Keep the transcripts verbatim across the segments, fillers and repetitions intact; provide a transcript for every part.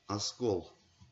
Оскол.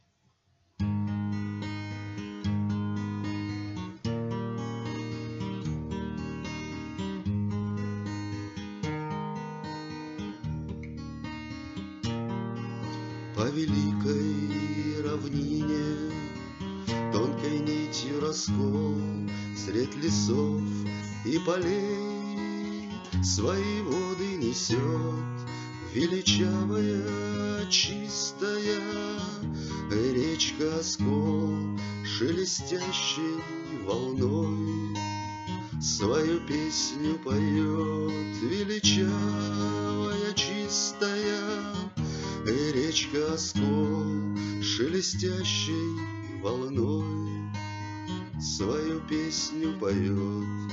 По великой равнине тонкой нитью раскол средь лесов и полей свои воды несет величавая, чистая речка Оскол, шелестящей волной свою песню поет. Величавая, чистая речка Оскол, шелестящей волной свою песню поет.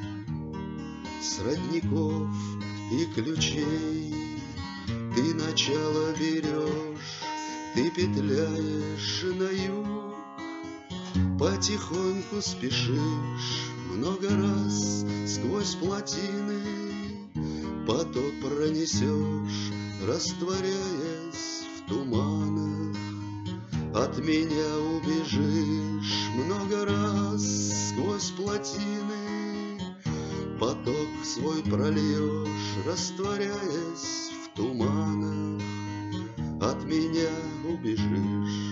С родников и ключей ты начало берешь, ты петляешь на юг, потихоньку спешишь, много раз сквозь плотины поток пронесешь, растворяясь в туманах. От меня убежишь, много раз сквозь плотины поток свой прольешь, растворяясь в туманах. От меня убежишь.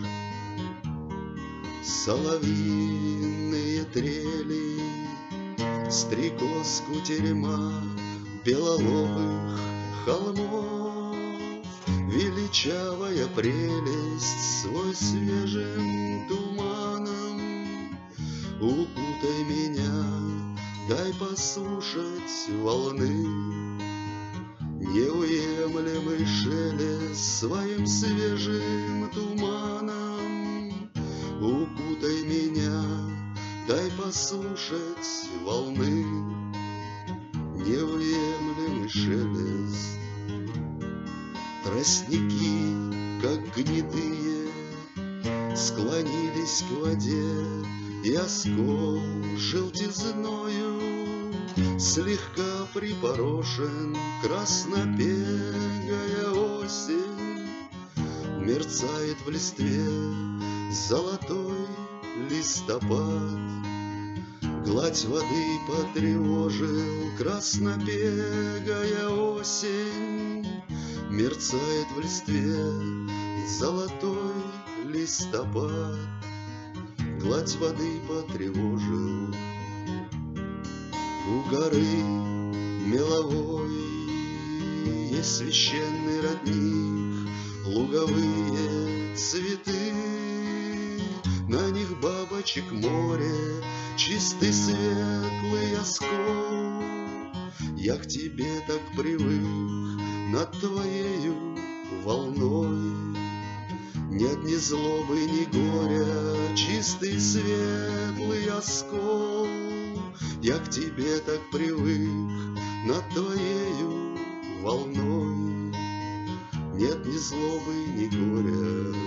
Соловьиные трели, стрекоз кутерьма белолобых холмов, величавая прелесть свой свежим туманом. Укутай меня, дай послушать волны, неуемлемый шелест своим свежим туманом. Укутай меня, дай послушать волны, неуемлемый шелест. Тростники, как гнедые, склонились к воде, и Оскол желтизною слегка припорошен. Краснопегая осень мерцает в листве, золотой листопад гладь воды потревожил. Краснопегая осень мерцает в листве, золотой листопад гладь воды потревожил. У горы меловой есть священный родник, луговые цветы, на них бабочек море, чистый светлый Оскол. Я к тебе так привык над твоею волной, нет ни злобы, ни горя, чистый светлый Оскол. Я к тебе так привык над твоею волной, нет ни злобы, ни горя.